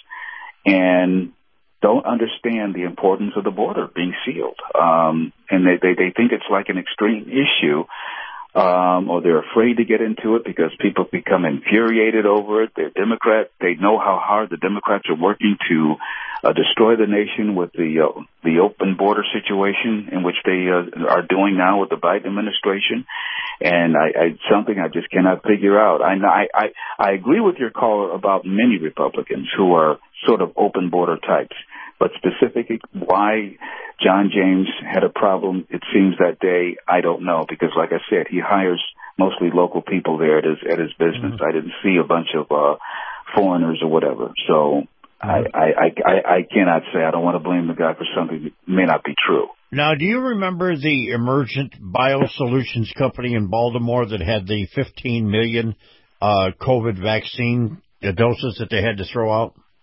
and don't understand the importance of the border being sealed. Um, and they, they, they think it's like an extreme issue. Um, or they're afraid to get into it because people become infuriated over it. They're Democrat. They know how hard the Democrats are working to uh, destroy the nation with the uh, the open border situation in which they uh, are doing now with the Biden administration. And I, I something I just cannot figure out. I, I I agree with your caller about many Republicans who are sort of open border types. But specifically why John James had a problem, it seems, that day, I don't know. Because, like I said, he hires mostly local people there at his at his business. Mm-hmm. I didn't see a bunch of uh, foreigners or whatever. So mm-hmm. I, I, I, I cannot say. I don't want to blame the guy for something that may not be true. Now, do you remember the Emergent Biosolutions Company in Baltimore that had the fifteen million uh, COVID vaccine doses that they had to throw out?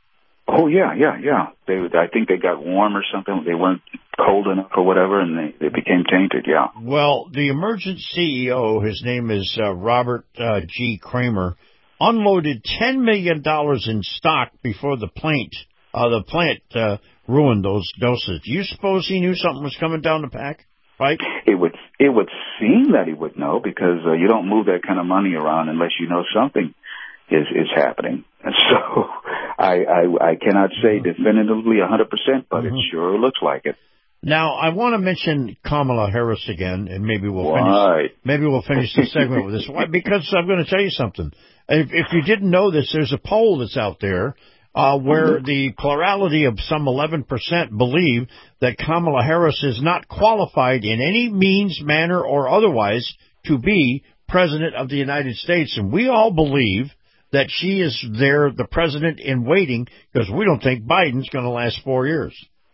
Oh, yeah, yeah, yeah. They, I think they got warm or something. They weren't cold enough or whatever, and they, they became tainted, yeah. Well, the Emergent C E O, his name is uh, Robert uh, G. Kramer, unloaded ten million dollars in stock before the plant, uh, the plant uh, ruined those doses. Do you suppose he knew something was coming down the pack? Right? It would it would seem that he would know, because uh, you don't move that kind of money around unless you know something is is happening. And so I I, I cannot say definitively one hundred percent, but mm-hmm. it sure looks like it. Now, I want to mention Kamala Harris again, and maybe we'll Why? finish maybe we'll finish the segment with this. Why? Because I'm going to tell you something. If, if you didn't know this, there's a poll that's out there uh, where the plurality of some eleven percent believe that Kamala Harris is not qualified in any means, manner, or otherwise to be President of the United States. And we all believe that she is there, the president in waiting, because we don't think Biden's going to last four years.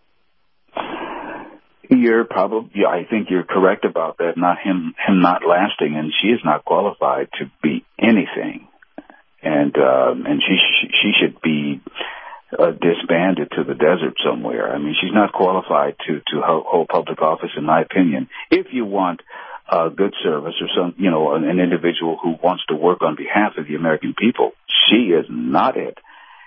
You're probably, yeah, I think you're correct about that, not him, him not lasting, and she is not qualified to be anything. And, um, and she, she should be uh, disbanded to the desert somewhere. I mean, she's not qualified to, to hold public office, in my opinion. If you want uh, good service or some, you know, an, an individual who wants to work on behalf of the American people, she is not it.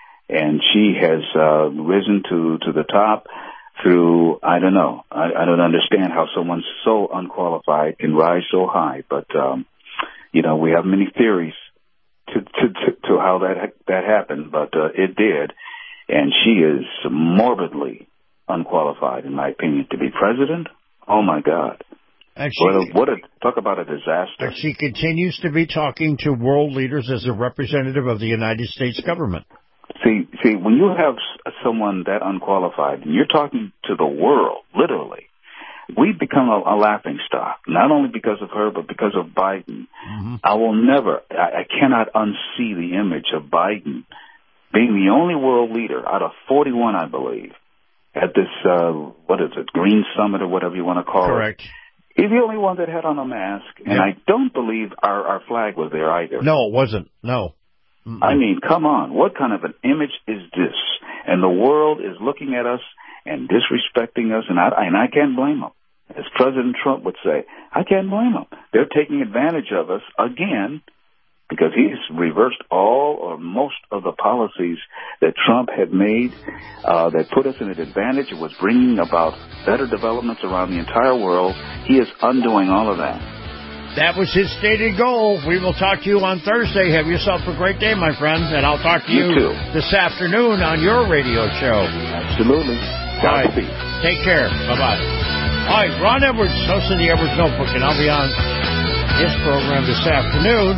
And she has uh, risen to, to the top through, I don't know, I, I don't understand how someone so unqualified can rise so high. But, um, you know, we have many theories to, to, to, to how that that happened, but uh, it did. And she is morbidly unqualified, in my opinion, to be president. Oh, my God. And she, what, a, what a, talk about a disaster. She continues to be talking to world leaders as a representative of the United States government. See, see, when you have someone that unqualified, and you're talking to the world, literally, we become a, a laughing stock, not only because of her, but because of Biden. Mm-hmm. I will never, I, I cannot unsee the image of Biden being the only world leader out of forty-one, I believe, at this, uh, what is it, Green Summit or whatever you want to call Correct. it. Correct. He's the only one that had on a mask, and yeah. I don't believe our, our flag was there either. No, it wasn't. No. Mm-mm. I mean, come on. What kind of an image is this? And the world is looking at us and disrespecting us, and I, and I can't blame them. As President Trump would say, I can't blame them. They're taking advantage of us again because he's reversed all or most of the policies that Trump had made uh, that put us in an advantage. It was bringing about better developments around the entire world. He is undoing all of that. That was his stated goal. We will talk to you on Thursday. Have yourself a great day, my friend, and I'll talk to you, you this afternoon on your radio show. Absolutely. All right. Take care. Bye-bye. All right, Ron Edwards, host of the Edwards Notebook, and I'll be on his program this afternoon.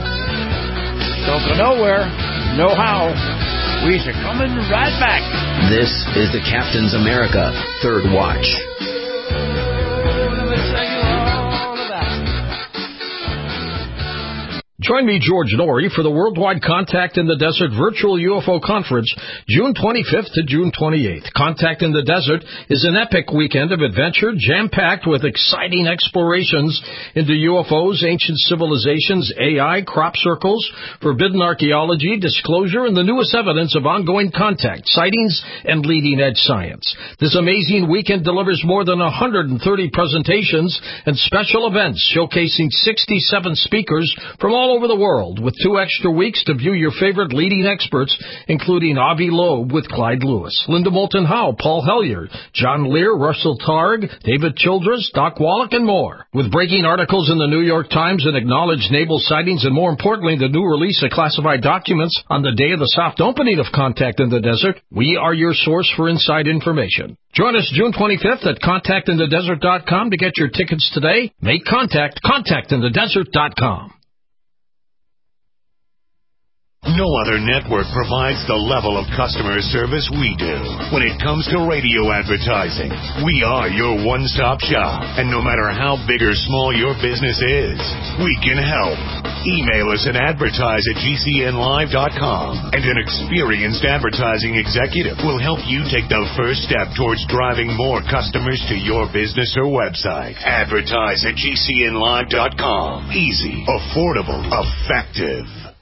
Don't go nowhere. Know how. We're coming right back. This is the Captain's America Third Watch. Join me, George Norrie, for the Worldwide Contact in the Desert Virtual U F O Conference, June twenty-fifth to June twenty-eighth. Contact in the Desert is an epic weekend of adventure, jam-packed with exciting explorations into U F Os, ancient civilizations, A I, crop circles, forbidden archaeology, disclosure, and the newest evidence of ongoing contact, sightings, and leading-edge science. This amazing weekend delivers more than one hundred thirty presentations and special events showcasing sixty-seven speakers from all over the world, with two extra weeks to view your favorite leading experts, including Avi Loeb with Clyde Lewis, Linda Moulton Howe, Paul Hellyer, John Lear, Russell Targ, David Childress, Doc Wallach, and more. With breaking articles in the New York Times and acknowledged naval sightings, and more importantly, the new release of classified documents on the day of the soft opening of Contact in the Desert, we are your source for inside information. Join us June twenty-fifth at contact in the desert dot com to get your tickets today. Make contact, contact in the desert dot com. No other network provides the level of customer service we do. When it comes to radio advertising, we are your one-stop shop. And no matter how big or small your business is, we can help. Email us at advertise at G C N live dot com, and an experienced advertising executive will help you take the first step towards driving more customers to your business or website. Advertise at G C N live dot com. Easy, affordable, effective.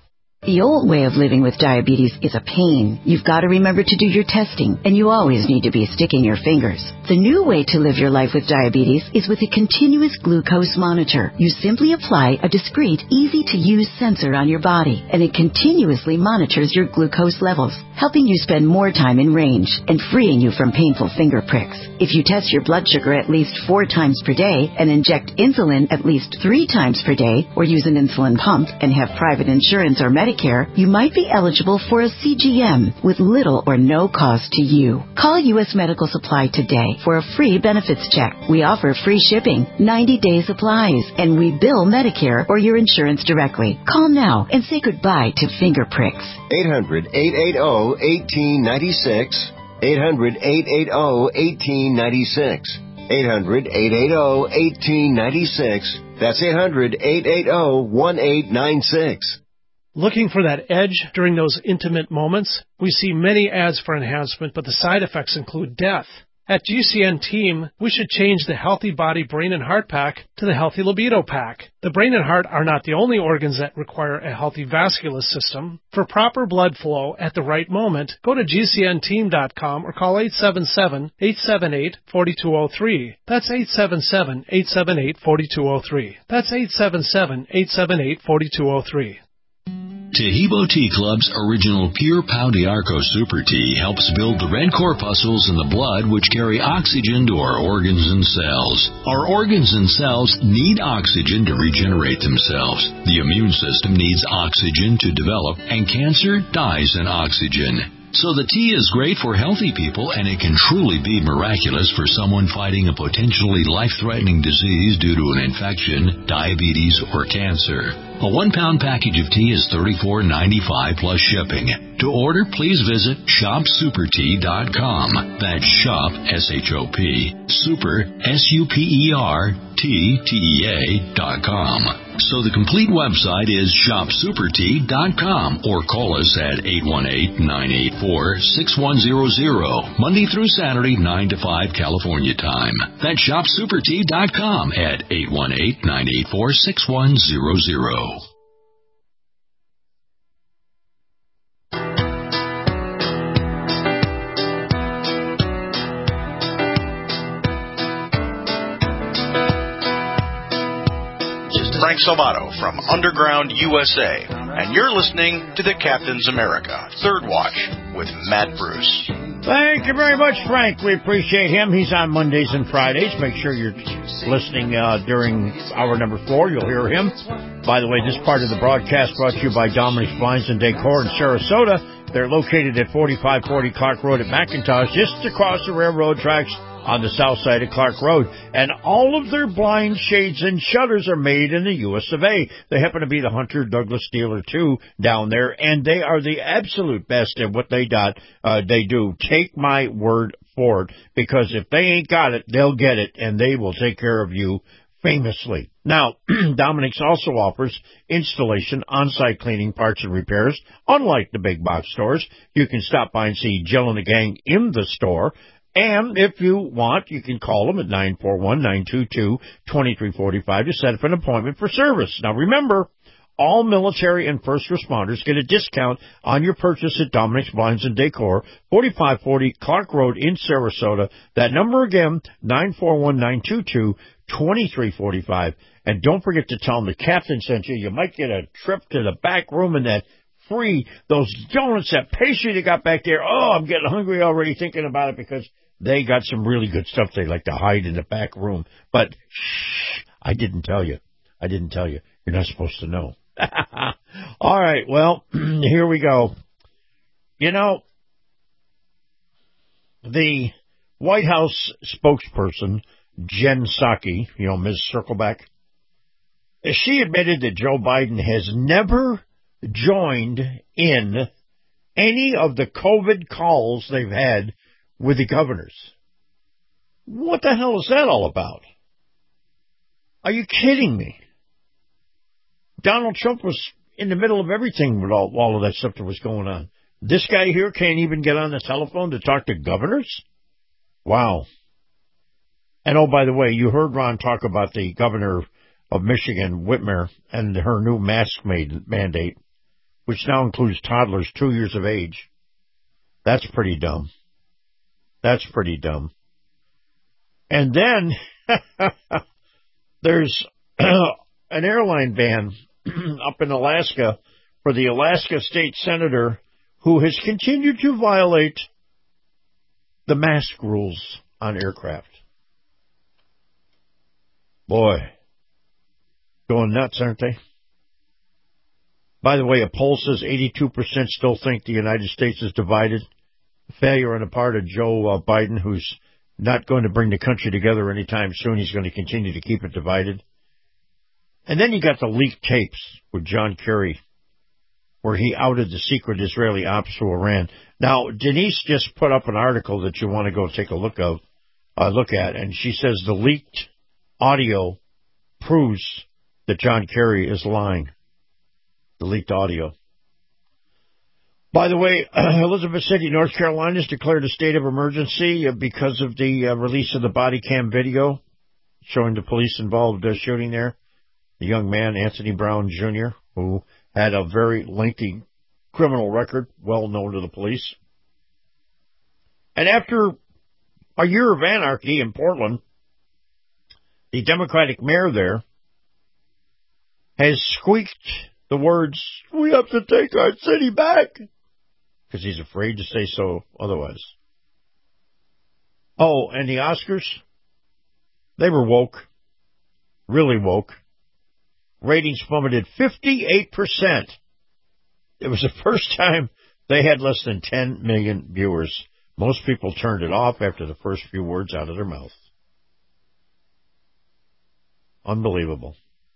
The old way of living with diabetes is a pain. You've got to remember to do your testing, and you always need to be sticking your fingers. The new way to live your life with diabetes is with a continuous glucose monitor. You simply apply a discreet, easy-to-use sensor on your body, and it continuously monitors your glucose levels, helping you spend more time in range and freeing you from painful finger pricks. If you test your blood sugar at least four times per day and inject insulin at least three times per day, or use an insulin pump and have private insurance or Medicare, you might be eligible for a C G M with little or no cost to you. Call U S Medical Supply today for a free benefits check. We offer free shipping, ninety-day supplies, and we bill Medicare or your insurance directly. Call now and say goodbye to finger pricks. eight hundred, eight eight zero, one eight nine six. eight hundred, eight eight zero, one eight nine six. eight hundred, eight eight zero, one eight nine six. That's eight hundred, eight eight zero, one eight nine six. Looking for that edge during those intimate moments? We see many ads for enhancement, but the side effects include death. At G C N Team, we should change the Healthy Body, Brain, and Heart Pack to the Healthy Libido Pack. The brain and heart are not the only organs that require a healthy vascular system. For proper blood flow at the right moment, go to G C N team dot com or call eight seven seven, eight seven eight, four two zero three. That's eight seven seven, eight seven eight, four two zero three. That's eight seven seven, eight seven eight, four two zero three. Tahibo Tea Club's original Pure Pau d'Arco Super Tea helps build the red corpuscles in the blood which carry oxygen to our organs and cells. Our organs and cells need oxygen to regenerate themselves. The immune system needs oxygen to develop, and cancer dies in oxygen. So the tea is great for healthy people, and it can truly be miraculous for someone fighting a potentially life-threatening disease due to an infection, diabetes, or cancer. A one-pound package of tea is thirty-four ninety-five plus shipping. To order, please visit shop super tea dot com. That's shop, S H O P, super, S U P E R, T, T E A, dot com. So the complete website is shop super tea dot com, or call us at eight one eight, nine eight four, six one zero zero, Monday through Saturday, nine to five California time. That's shop super tea dot com at eight one eight, nine eight four, six one zero zero. Frank Salvato from Underground U S A, and you're listening to the Captain's America Third Watch with Matt Bruce. Thank you very much, Frank. We appreciate him. He's on Mondays and Fridays. Make sure you're listening uh, during hour number four. You'll hear him. By the way, this part of the broadcast brought to you by Dominic's Blinds and Decor in Sarasota. They're located at forty-five forty Clark Road at McIntosh, just across the railroad tracks on the south side of Clark Road. And all of their blinds, shades, and shutters are made in the U S of A. They happen to be the Hunter Douglas dealer, too, down there, and they are the absolute best at what they, got, uh, they do. Take my word for it, because if they ain't got it, they'll get it, and they will take care of you famously. Now, Dominic's also offers installation, on-site cleaning, parts, and repairs. Unlike the big box stores, you can stop by and see Jill and the gang in the store. And if you want, you can call them at nine four one, nine two two, two three four five to set up an appointment for service. Now, remember, all military and first responders get a discount on your purchase at Dominic's Blinds and Decor, forty-five forty Clark Road in Sarasota. That number again, nine four one, nine two two, two three four five. And don't forget to tell them the captain sent you. You might get a trip to the back room and that free, those donuts, that pastry they got back there. Oh, I'm getting hungry already thinking about it, because they got some really good stuff they like to hide in the back room. But shh, I didn't tell you. I didn't tell you. You're not supposed to know. All right, well, here we go. You know, the White House spokesperson, Jen Psaki, you know, Miz Circleback, she admitted that Joe Biden has never joined in any of the COVID calls they've had with the governors. What the hell is that all about? Are you kidding me? Donald Trump was in the middle of everything with all, all of that stuff that was going on. This guy here can't even get on the telephone to talk to governors? Wow. And oh, by the way, you heard Ron talk about the governor of Michigan, Whitmer, and her new mask mandate. which now includes toddlers two years of age. That's pretty dumb. That's pretty dumb. And then there's an airline ban up in Alaska for the Alaska state senator who has continued to violate the mask rules on aircraft. Boy, going nuts, aren't they? By the way, a poll says eighty-two percent still think the United States is divided. A failure on the part of Joe uh, Biden, who's not going to bring the country together anytime soon. He's going to continue to keep it divided. And then you got the leaked tapes with John Kerry, where he outed the secret Israeli ops to Iran. Now, Denise just put up an article that you want to go take a look of, uh, look at, and she says the leaked audio proves that John Kerry is lying. The leaked audio. By the way, Elizabeth City, North Carolina has declared a state of emergency because of the uh, release of the body cam video showing the police involved uh, shooting there. The young man, Anthony Brown Junior, who had a very lengthy criminal record, well known to the police. And after a year of anarchy in Portland, the Democratic mayor there has squeaked the words, "We have to take our city back," because he's afraid to say so otherwise. Oh, and the Oscars, they were woke, really woke. Ratings plummeted fifty-eight percent. It was the first time they had less than ten million viewers. Most people turned it off after the first few words out of their mouth. Unbelievable.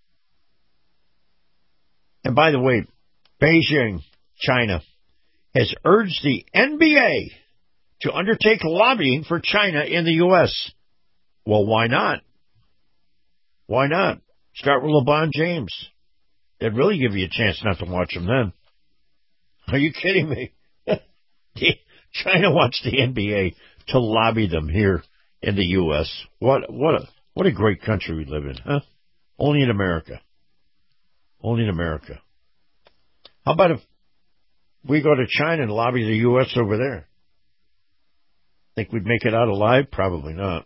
And by the way, Beijing, China, has urged the N B A to undertake lobbying for China in the U S. Well, why not? Why not? Start with LeBron James. It'd really give you a chance not to watch him then. Are you kidding me? China wants the N B A to lobby them here in the U S. What what a what a great country we live in, huh? Only in America. Only in America. How about if we go to China and lobby the U S over there? Think we'd make it out alive? Probably not.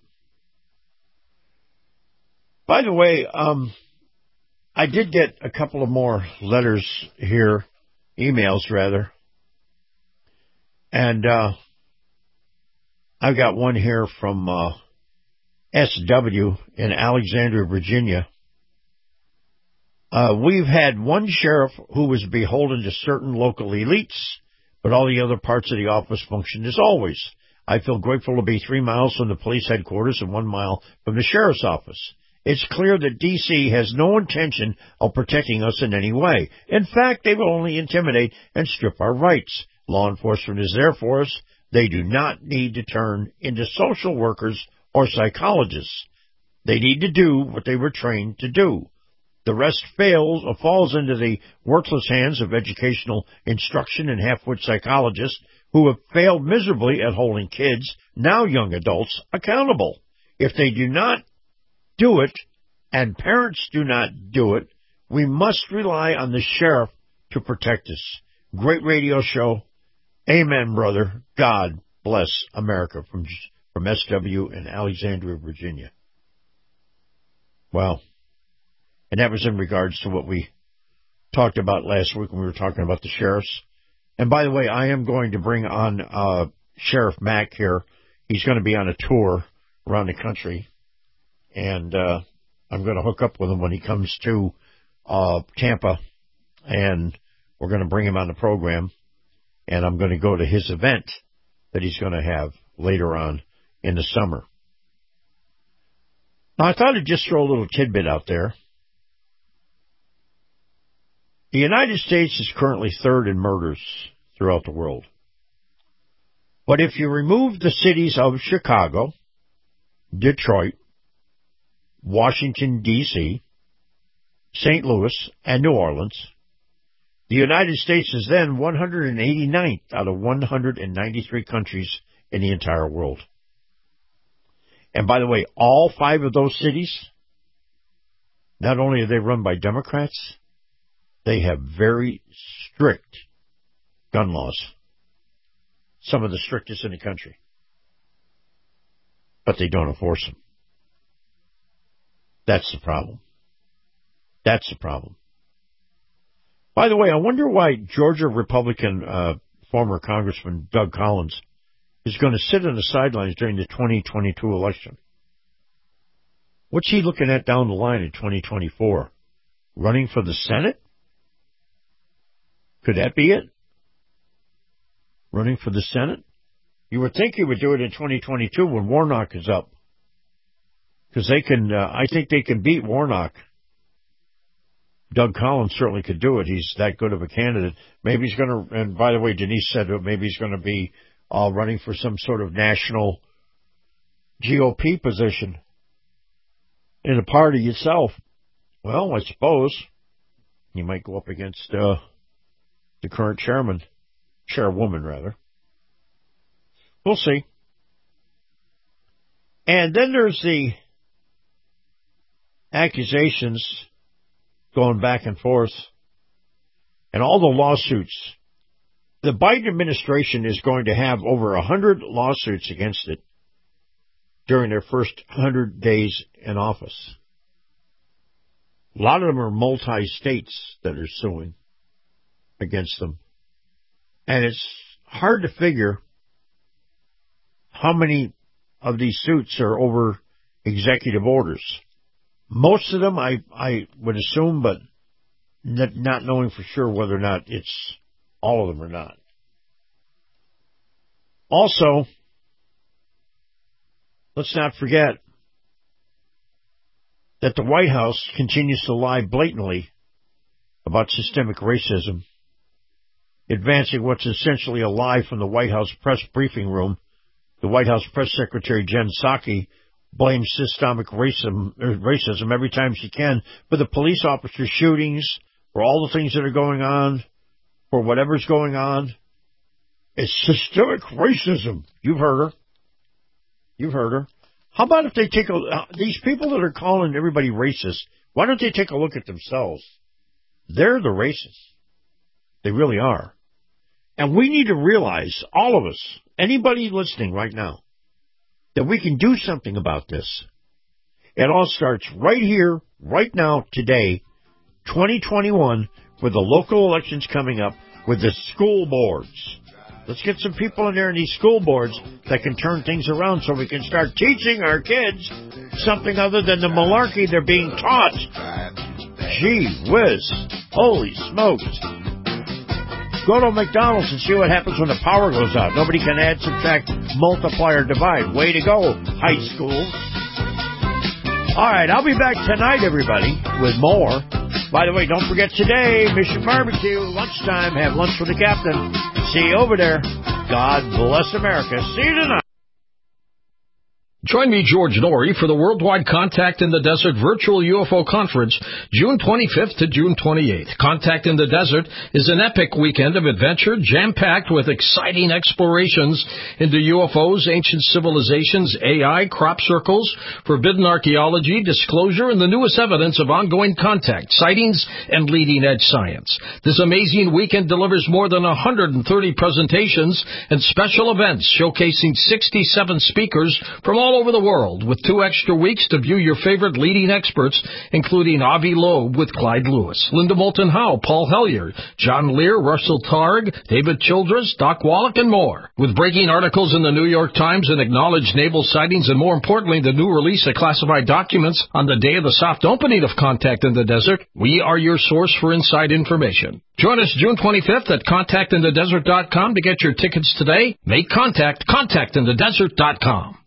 By the way, um, I did get a couple of more letters here, emails rather, and uh, I've got one here from uh, S W in Alexandria, Virginia. Uh, we've had one sheriff who was beholden to certain local elites, but all the other parts of the office functioned as always. I feel grateful to be three miles from the police headquarters and one mile from the sheriff's office. It's clear that D C has no intention of protecting us in any way. In fact, they will only intimidate and strip our rights. Law enforcement is there for us. They do not need to turn into social workers or psychologists. They need to do what they were trained to do. The rest fails or falls into the worthless hands of educational instruction and half-wit psychologists who have failed miserably at holding kids, now young adults, accountable. If they do not do it, and parents do not do it, we must rely on the sheriff to protect us. Great radio show. Amen, brother. God bless America. From from S W in Alexandria, Virginia. Wow. And that was in regards to what we talked about last week when we were talking about the sheriffs. And by the way, I am going to bring on uh, Sheriff Mack here. He's going to be on a tour around the country. And uh, I'm going to hook up with him when he comes to uh, Tampa, and we're going to bring him on the program, and I'm going to go to his event that he's going to have later on in the summer. Now, I thought I'd just throw a little tidbit out there. The United States is currently third in murders throughout the world. But if you remove the cities of Chicago, Detroit, Washington, D C, Saint Louis, and New Orleans, the United States is then one hundred eighty-ninth out of one hundred ninety-three countries in the entire world. And by the way, all five of those cities, not only are they run by Democrats, they have very strict gun laws. Some of the strictest in the country. But they don't enforce them. That's the problem. That's the problem. By the way, I wonder why Georgia Republican uh, former Congressman Doug Collins is going to sit on the sidelines during the twenty twenty-two election. What's he looking at down the line in twenty twenty-four? Running for the Senate? Could that be it? Running for the Senate? You would think he would do it in twenty twenty-two when Warnock is up. Because they can, uh, I think they can beat Warnock. Doug Collins certainly could do it. He's that good of a candidate. Maybe he's going to, and by the way, Denise said that maybe he's going to be uh, running for some sort of national G O P position in the party itself. Well, I suppose he might go up against uh, the current chairman, chairwoman rather. We'll see. And then there's the accusations going back and forth and all the lawsuits. The Biden administration is going to have over a hundred lawsuits against it during their first hundred days in office. A lot of them are multi-states that are suing against them. And it's hard to figure how many of these suits are over executive orders. Most of them, I, I would assume, but not knowing for sure whether or not it's all of them or not. Also, let's not forget that the White House continues to lie blatantly about systemic racism, advancing what's essentially a lie from the White House press briefing room. The White House press secretary, Jen Psaki, blames systemic racism, racism every time she can for the police officer shootings, for all the things that are going on, for whatever's going on. It's systemic racism. You've heard her. You've heard her. How about if they take a, uh, these people that are calling everybody racist, why don't they take a look at themselves? They're the racists. They really are. And we need to realize, all of us, anybody listening right now, that we can do something about this. It all starts right here, right now, today, twenty twenty-one, with the local elections coming up, with the school boards. Let's get some people in there in these school boards that can turn things around so we can start teaching our kids something other than the malarkey they're being taught. Gee whiz. Holy smokes. Go to McDonald's and see what happens when the power goes out. Nobody can add, subtract, multiply, or divide. Way to go, high school. All right, I'll be back tonight, everybody, with more. By the way, don't forget today, Mission Barbecue, lunchtime. Have lunch with the captain. See you over there. God bless America. See you tonight. Join me, George Norrie, for the Worldwide Contact in the Desert Virtual U F O Conference, June twenty-fifth to June twenty-eighth. Contact in the Desert is an epic weekend of adventure, jam-packed with exciting explorations into U F Os, ancient civilizations, A I, crop circles, forbidden archaeology, disclosure, and the newest evidence of ongoing contact, sightings, and leading-edge science. This amazing weekend delivers more than one hundred thirty presentations and special events showcasing sixty-seven speakers from all over the world, with two extra weeks to view your favorite leading experts, including Avi Loeb with Clyde Lewis, Linda Moulton Howe, Paul Hellyer, John Lear, Russell Targ, David Childress, Doc Wallach, and more. With breaking articles in the New York Times and acknowledged naval sightings, and more importantly, the new release of classified documents on the day of the soft opening of Contact in the Desert, we are your source for inside information. Join us June twenty-fifth at contact in the desert dot com to get your tickets today. Make contact, contact in the desert dot com.